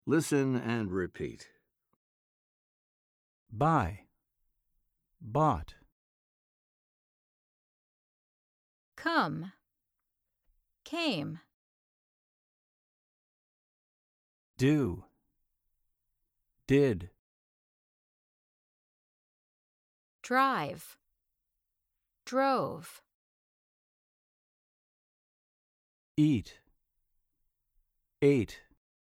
Listen and repeat. Buy, bought. Come, came. Do, did. Drive, drove. Eat, ate.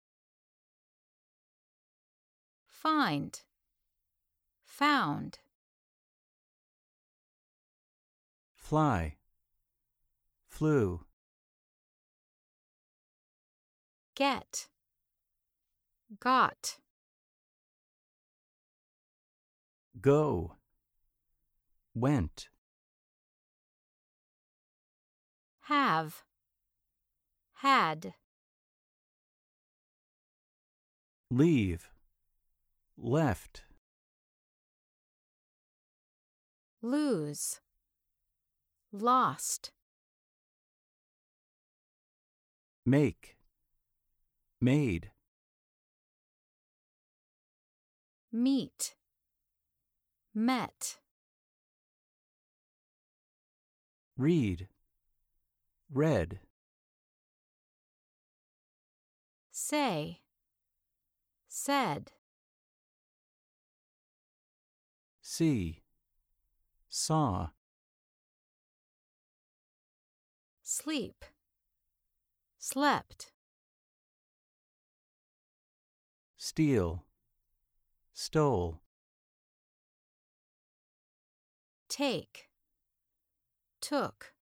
Find, found. Fly, flew. Get, got. Go, went. Have, had. Leave, left. Lose, lost. Make, made. Meet, met. Read, read. Say, said. See, saw. Sleep, slept. Steal, stole. Take, took.